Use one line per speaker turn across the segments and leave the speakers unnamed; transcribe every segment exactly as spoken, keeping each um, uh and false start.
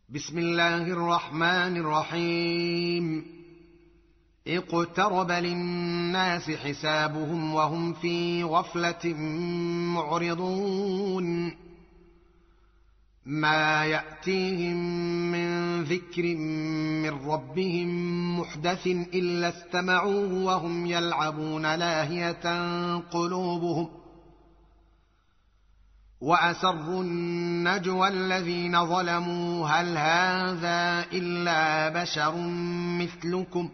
بسم الله الرحمن الرحيم. اقترب للناس حسابهم وهم في غفلة معرضون. ما يأتيهم من ذكر من ربهم محدث إلا استمعوه وهم يلعبون لاهية قلوبهم، وأسروا النجوى الذين ظلموا هل هذا إلا بشر مثلكم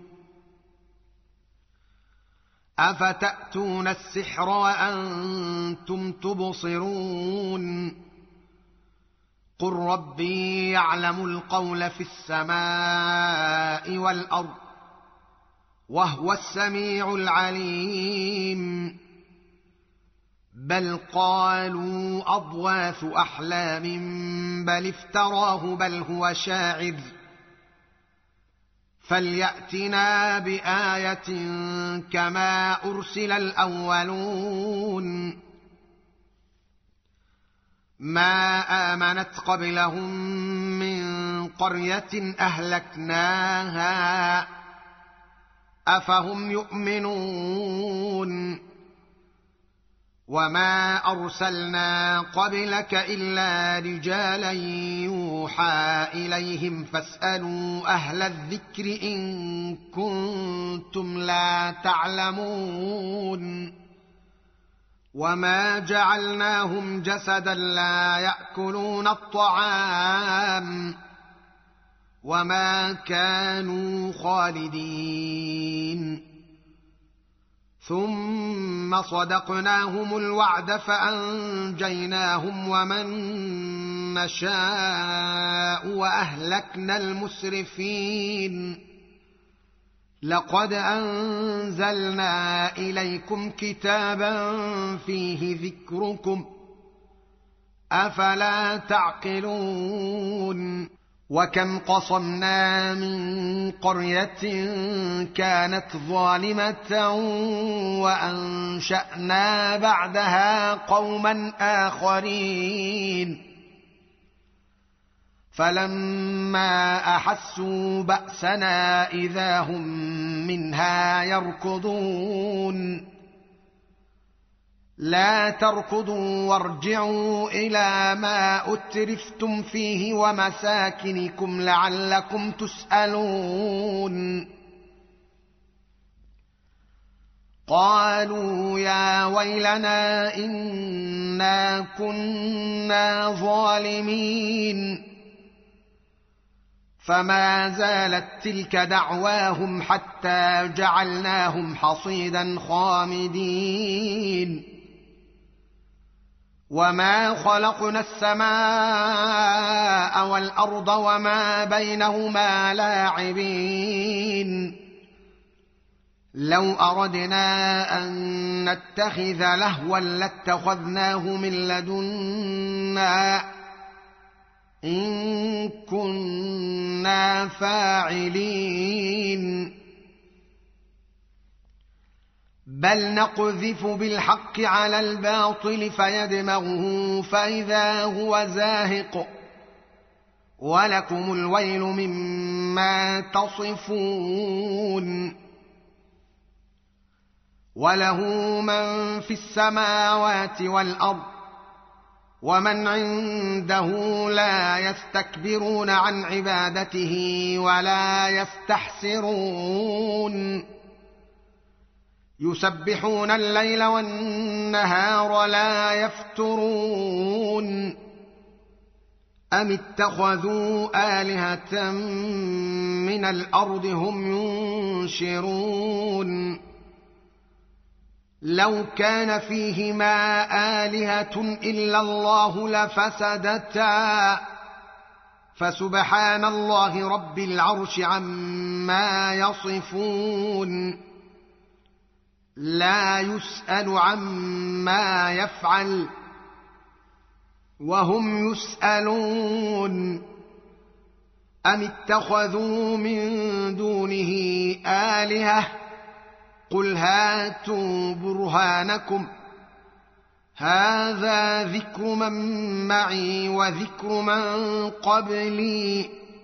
أفتأتون السحر وأنتم تبصرون. قل ربي يعلم القول في السماء والأرض وهو السميع العليم. بل قالوا أضواث أحلام بل افتراه بل هو شاعر فليأتنا بآية كما أرسل الأولون. ما آمنت قبلهم من قرية أهلكناها أفهم يؤمنون. وما أرسلنا قبلك إلا رجالا يوحى إليهم فاسألوا أهل الذكر إن كنتم لا تعلمون. وما جعلناهم جسدا لا يأكلون الطعام وما كانوا خالدين. ثم صدقناهم الوعد فأنجيناهم ومن نشاء وأهلكنا المسرفين. لقد أنزلنا إليكم كتابا فيه ذكركم أفلا تعقلون. وكم قصمنا من قرية كانت ظالمة وأنشأنا بعدها قوما آخرين فلما أحسوا بأسنا إذا هم منها يركضون. لا تركضوا وارجعوا إلى ما أترفتم فيه ومساكنكم لعلكم تسألون. قالوا يا ويلنا إنا كنا ظالمين. فما زالت تلك دعواهم حتى جعلناهم حصيدا خامدين. وما خلقنا السماء والأرض وما بينهما لاعبين. لو أردنا أن نتخذ لهوا لاتخذناه من لدنا إن كنا فاعلين. بل نقذف بالحق على الباطل فيدمغه فإذا هو زاهق ولكم الويل مما تصفون. وله من في السماوات والأرض ومن عنده لا يستكبرون عن عبادته ولا يستحسرون. يسبحون الليل والنهار لا يفترون. أم اتخذوا آلهة من الأرض هم ينشرون. لو كان فيهما آلهة إلا الله لفسدتا فسبحان الله رب العرش عما يصفون. لا يسأل عما يفعل وهم يسألون. أم اتخذوا من دونه آلهة قل هاتوا برهانكم هذا ذكر من معي وذكر من قبلي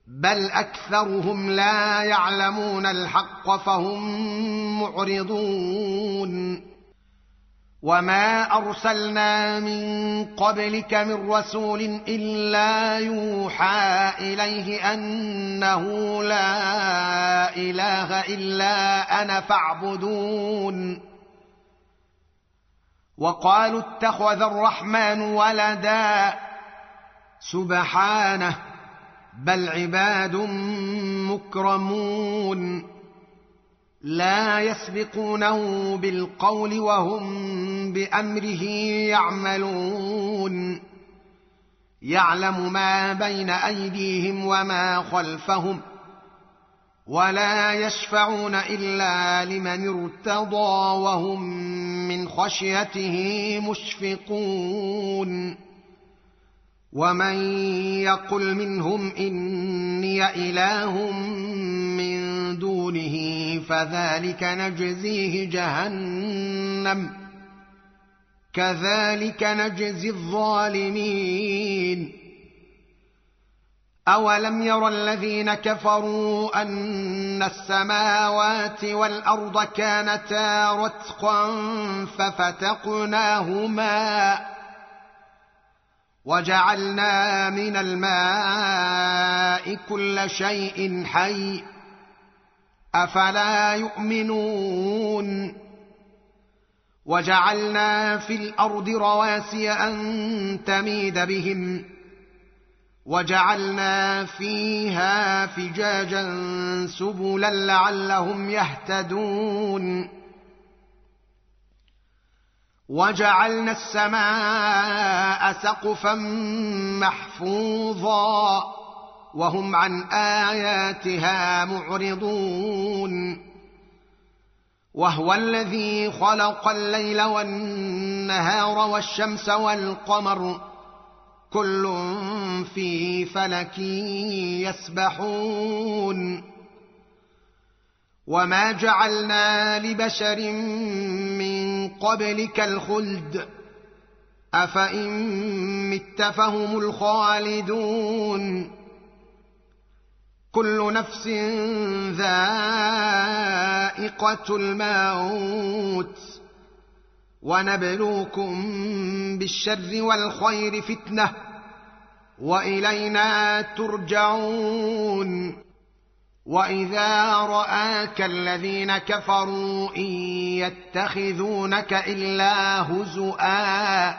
بل أكثرهم لا يعلمون الحق فهم معرضون وما أرسلنا من قبلك من رسول إلا يوحى إليه أنه لا إله إلا أنا فاعبدون وقالوا اتخذ الرحمن ولدا سبحانه بل عباد مكرمون لا يسبقونه بالقول وهم بأمره يعملون يعلم ما بين أيديهم وما خلفهم ولا يشفعون إلا لمن ارتضى وهم من خشيته مشفقون ومن يقل منهم إني إله من دونه فذلك نجزيه جهنم كذلك نجزي الظالمين أولم ير الذين كفروا أن السماوات والأرض كانتا رتقا ففتقناهما وجعلنا من الماء كل شيء حي أفلا يؤمنون وجعلنا في الأرض رواسي أن تميد بهم وجعلنا فيها فجاجا سبلا لعلهم يهتدون وجعلنا السماء سقفا محفوظا وهم عن آياتها معرضون وهو الذي خلق الليل والنهار والشمس والقمر كل في فلك يسبحون وما جعلنا لبشر من قبلك الخلد أفإن مت فهم الخالدون كل نفس ذائقة الموت ونبلوكم بالشر والخير فتنة وإلينا ترجعون وإذا رآك الذين كفروا إن يتخذونك إلا هزؤا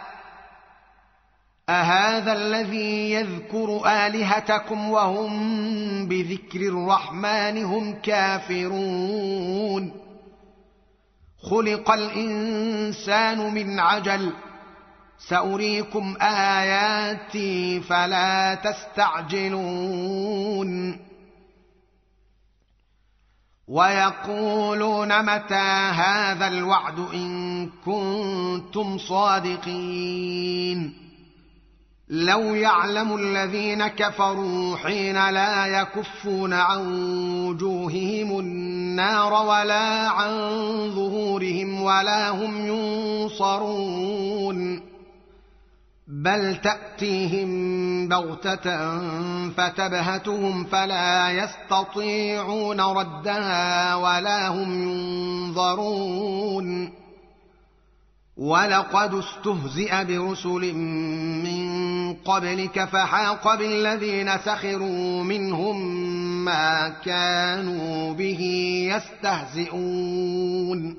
أهذا الذي يذكر آلهتكم وهم بذكر الرحمن هم كافرون خلق الإنسان من عجل سأريكم آياتي فلا تستعجلون ويقولون متى هذا الوعد إن كنتم صادقين لو يعلم الذين كفروا حين لا يكفون عن وجوههم النار ولا عن ظهورهم ولا هم ينصرون بل تأتيهم بغتة فتبهتهم فلا يستطيعون ردها ولا هم ينظرون ولقد استهزئ برسل من قبلك فحاق بالذين سخروا منهم ما كانوا به يستهزئون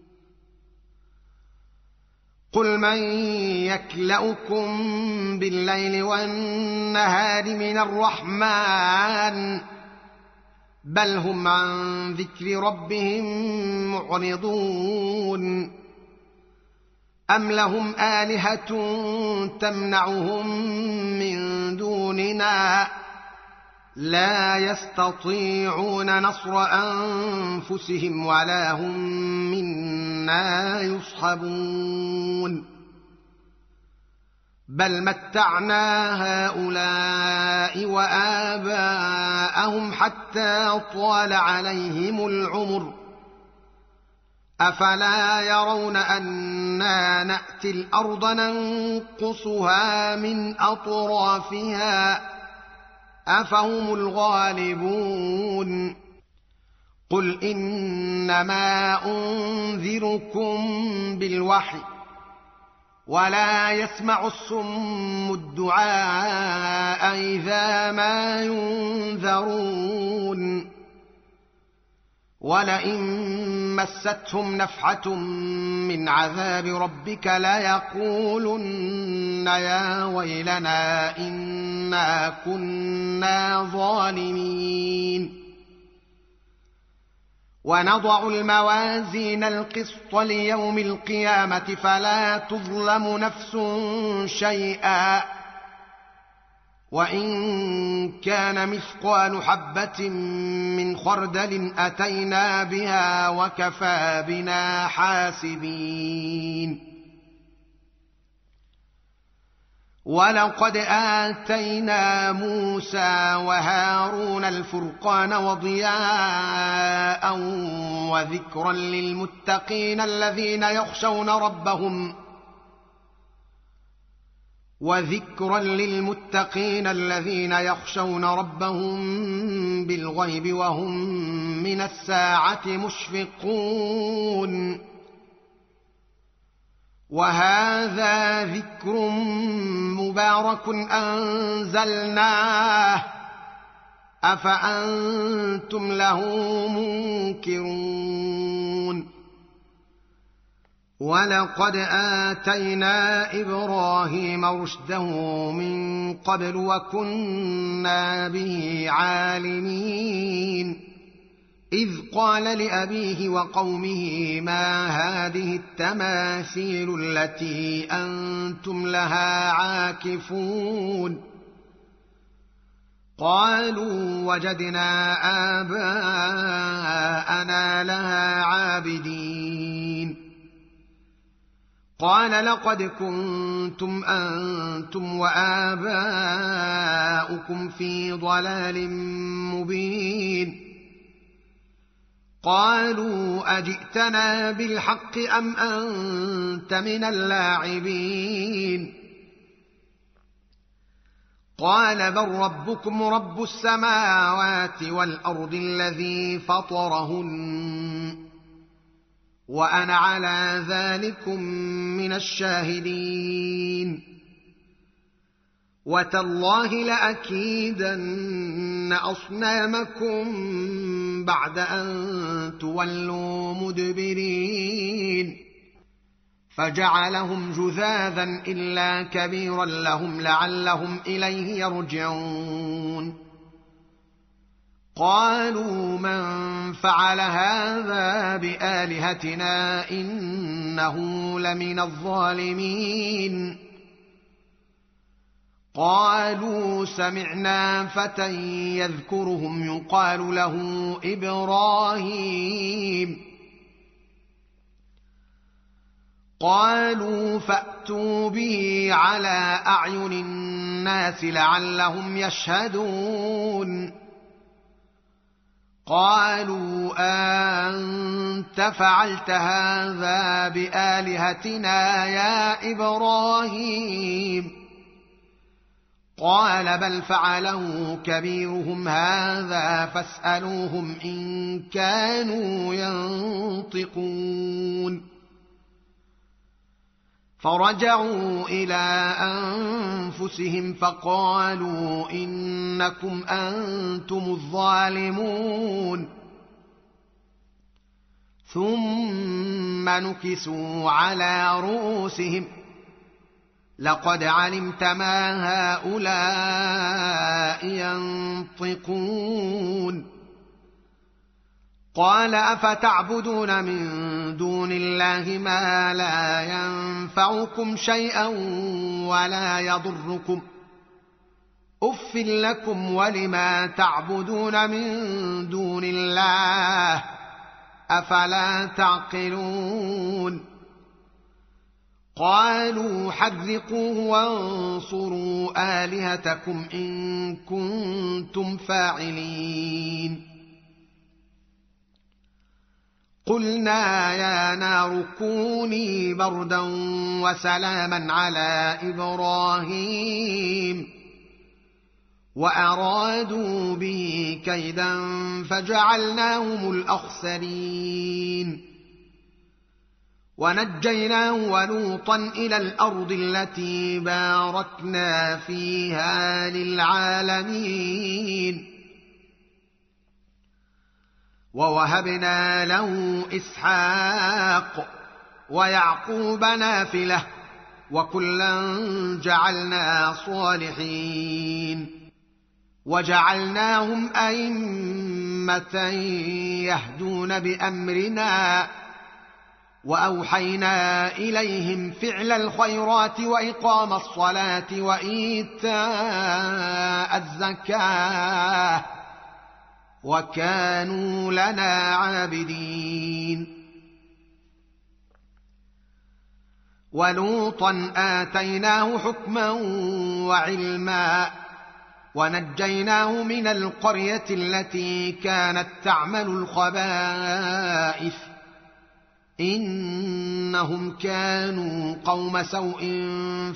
قل من يكلؤكم بالليل والنهار من الرحمن بل هم عن ذكر ربهم معرضون أم لهم آلهة تمنعهم من دوننا لا يستطيعون نصر أنفسهم ولا هم منا يصحبون بل متعنا هؤلاء وآباءهم حتى طال عليهم العمر أفلا يرون أنا نأتي الأرض ننقصها من أطرافها أفهم الغالبون قل إنما أنذركم بالوحي ولا يسمع الصم الدعاء إذا ما ينذرون ولئن مستهم نفحة من عذاب ربك ليقولن يا ويلنا إنا كنا ظالمين ونضع الموازين القسط ليوم القيامة فلا تظلم نفس شيئا وإن كان مثقال حبة من خردل أتينا بها وكفى بنا حاسبين ولقد آتينا موسى وهارون الفرقان وضياء وذكرا للمتقين الذين يخشون ربهم وذكرا للمتقين الذين يخشون ربهم بالغيب وهم من الساعة مشفقون وهذا ذكر مبارك أنزلناه أفأنتم له منكرون ولقد آتينا إبراهيم رشده من قبل وكنا به عالمين إذ قال لأبيه وقومه ما هذه التماثيل التي أنتم لها عاكفون قالوا وجدنا آباءنا لها عابدين قال لقد كنتم أنتم وآباؤكم في ضلال مبين قالوا أجئتنا بالحق أم أنت من اللاعبين قال بل ربكم رب السماوات والأرض الذي فطرهن وأنا على ذلكم من الشاهدين وتالله لأكيدن أصنامكم بعد أن تولوا مدبرين فجعلهم جذاذا إلا كبيرا لهم لعلهم إليه يرجعون قالوا من فعل هذا بآلهتنا إنه لمن الظالمين قالوا سمعنا فتى يذكرهم يقال له إبراهيم قالوا فأتوا به على أعين الناس لعلهم يشهدون قالوا أنت فعلت هذا بآلهتنا يا إبراهيم قال بل فعله كبيرهم هذا فاسألوهم إن كانوا ينطقون فرجعوا إلى أنفسهم فقالوا إنكم أنتم الظالمون ثم نكسوا على رؤوسهم لقد علمت ما هؤلاء ينطقون قال أفتعبدون من دون الله ما لا ينفعكم شيئا ولا يضركم أف لكم ولما تعبدون من دون الله أفلا تعقلون قالوا حرقوه وانصروا آلهتكم إن كنتم فاعلين قلنا يا نار كوني بردا وسلاما على إبراهيم وأرادوا به كيدا فجعلناهم الأخسرين ونجيناه ولوطا إلى الأرض التي باركنا فيها للعالمين ووهبنا له إسحاق ويعقوب نافلة وكلا جعلنا صالحين وجعلناهم أئمة يهدون بأمرنا وأوحينا إليهم فعل الخيرات وإقام الصلاة وإيتاء الزكاة وكانوا لنا عابدين ولوطا آتيناه حكما وعلما ونجيناه من القرية التي كانت تعمل الخبائث إنهم كانوا قوم سوء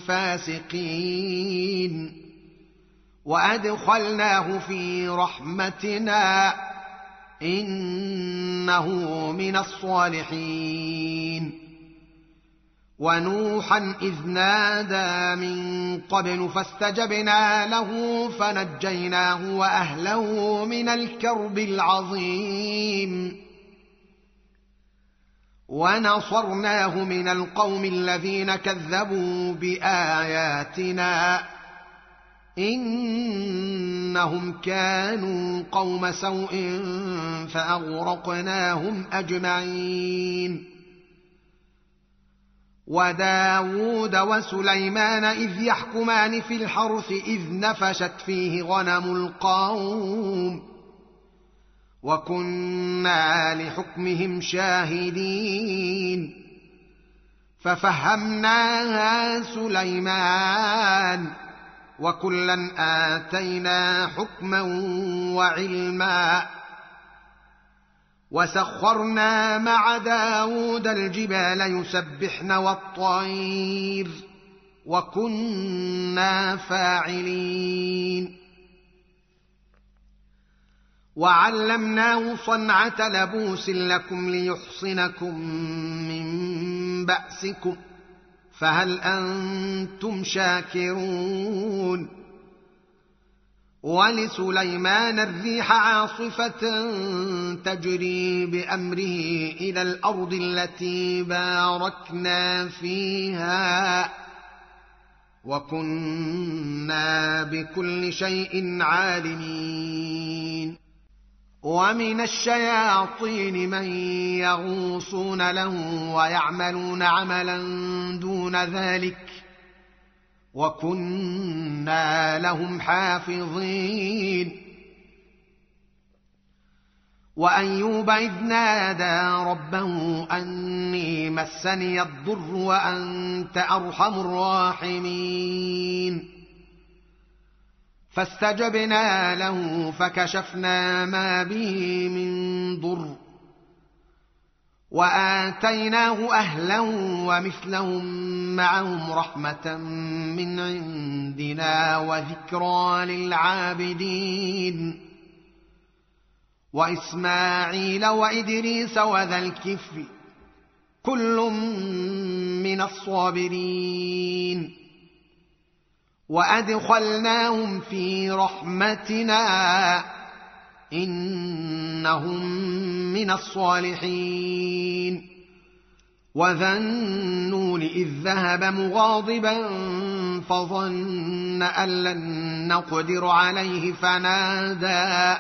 فاسقين وأدخلناه في رحمتنا إنه من الصالحين ونوحا إذ نادى من قبل فاستجبنا له فنجيناه وأهله من الكرب العظيم ونصرناه من القوم الذين كذبوا بآياتنا إنهم كانوا قوم سوء فأغرقناهم أجمعين وداود وسليمان إذ يحكمان في الحرث إذ نفشت فيه غنم القوم وكنا لحكمهم شاهدين ففهمناها سليمان وكلا آتينا حكما وعلما وسخرنا مع داود الجبال يسبحن والطير وكنا فاعلين وعلمناه صنعة لبوس لكم ليحصنكم من بأسكم فهل أنتم شاكرون ولسليمان الريح عاصفة تجري بأمره إلى الأرض التي باركنا فيها وكنا بكل شيء عالمين ومن الشياطين من يغوصون له ويعملون عملا دون ذلك وكنا لهم حافظين وأيوب إذ نادى ربه أني مسني الضر وأنت أرحم الراحمين فاستجبنا له فكشفنا ما به من ضر وآتيناه أهله ومثلهم معهم رحمة من عندنا وذكرى للعابدين وإسماعيل وإدريس وذا الكفل كل من الصابرين وأدخلناهم في رحمتنا إنهم من الصالحين وذا النون إذ ذهب مغاضبا فظن أن لن نقدر عليه فنادى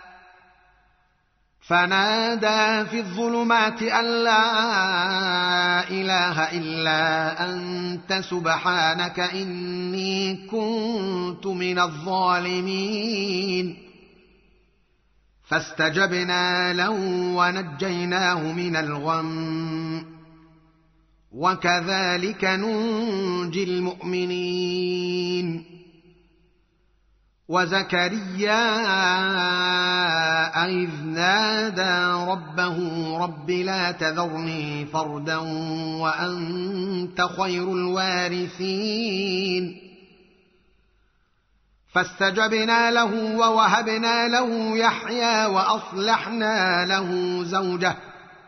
فنادى في الظلمات أن لا إله إلا أنت سبحانك إني كنت من الظالمين فاستجبنا له ونجيناه من الغم وكذلك ننجي المؤمنين وزكريا إذ نادى ربه رب لا تذرني فردا وأنت خير الوارثين فاستجبنا له ووهبنا له يحيى وأصلحنا له زوجه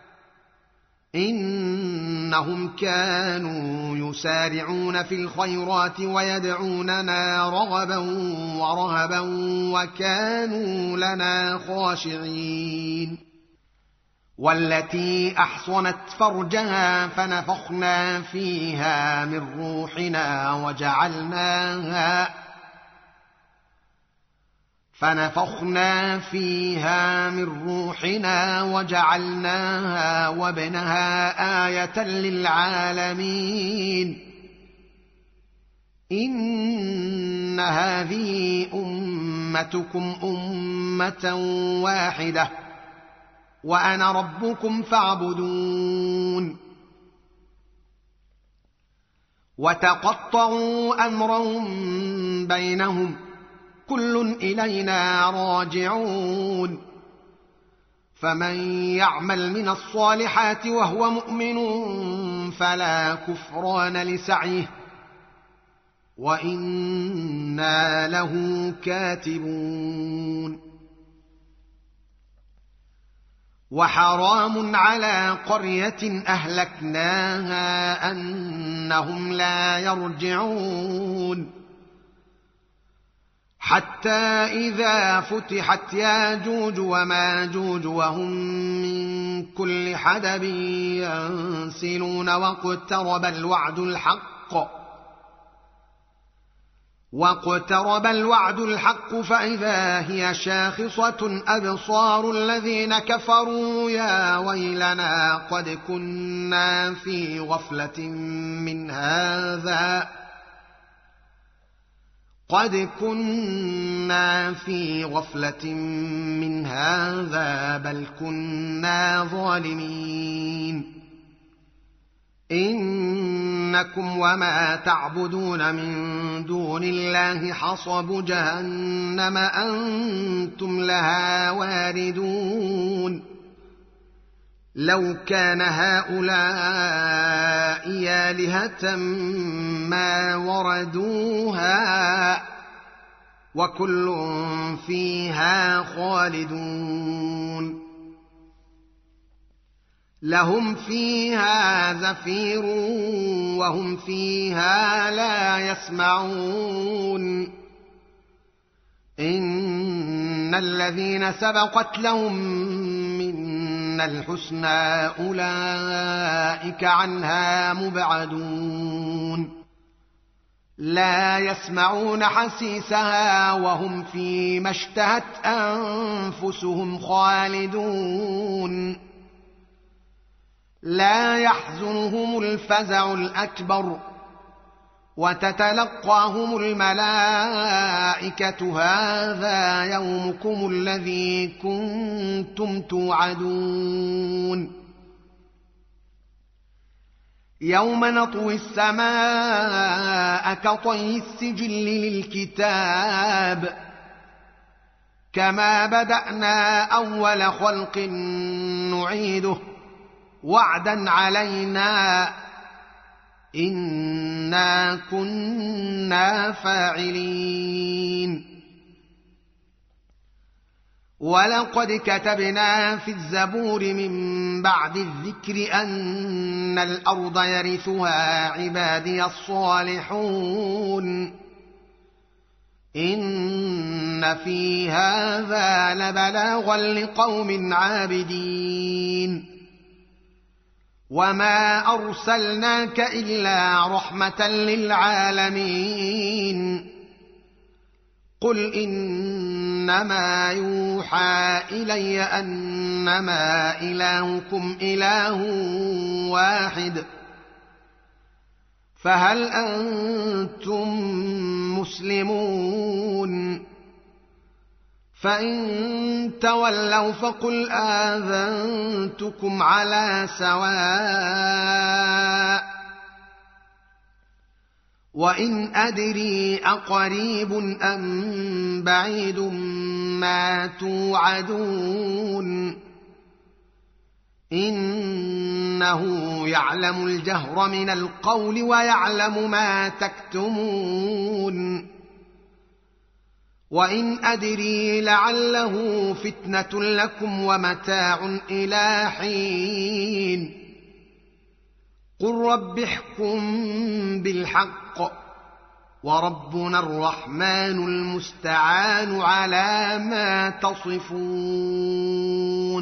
إنهم كانوا يسارعون في الخيرات ويدعوننا رغبا ورهبا وكانوا لنا خاشعين والتي أحصنت فرجها فنفخنا فيها من روحنا وجعلناها فنفخنا فيها من روحنا وجعلناها وابنها آية للعالمين إن هذه أمتكم أمة واحدة وأنا ربكم فاعبدون وتقطعوا أمرهم بينهم كل إلينا راجعون فمن يعمل من الصالحات وهو مؤمن فلا كفران لسعيه وإنا له كاتبون وحرام على قرية أهلكناها أنهم لا يرجعون حتى إذا فتحت ياجوج وماجوج وهم من كل حدب ينسلون واقترب الوعد الحق واقترب الوعد الحق فإذا هي شاخصة أبصار الذين كفروا يا ويلنا قد كنا في غفلة من هذا قد كنا في غفلة من هذا بل كنا ظالمين إنكم وما تعبدون من دون الله حصب جهنم أنتم لها واردون لو كان هؤلاء آلهة ما وردوها وكل فيها خالدون لهم فيها زفير وهم فيها لا يسمعون إن الذين سبقت لهم منا الحسنى أولئك عنها مبعدون لا يسمعون حسيسها وهم فيما اشتهت أنفسهم خالدون لا يحزنهم الفزع الأكبر وتتلقاهم الملائكة هذا يومكم الذي كنتم توعدون يوم نطوي السماء كطي السجل للكتاب كما بدأنا أول خلق نعيده وعدا علينا إنا كنا فاعلين ولقد كتبنا في الزبور من بعد الذكر أن الأرض يرثها عبادي الصالحون إن في هذا لبلاغا لقوم عابدين وما أرسلناك إلا رحمة للعالمين قل إنما يوحى إلي أنما إلهكم إله واحد فهل أنتم مسلمون فإن تولوا فقل آذنتكم على سواء وإن أدري أقريب أم بعيد ما توعدون إنه يعلم الجهر من القول ويعلم ما تكتمون وإن أدري لعله فتنة لكم ومتاع إلى حين قل رب احكم بالحق وربنا الرحمن المستعان على ما تصفون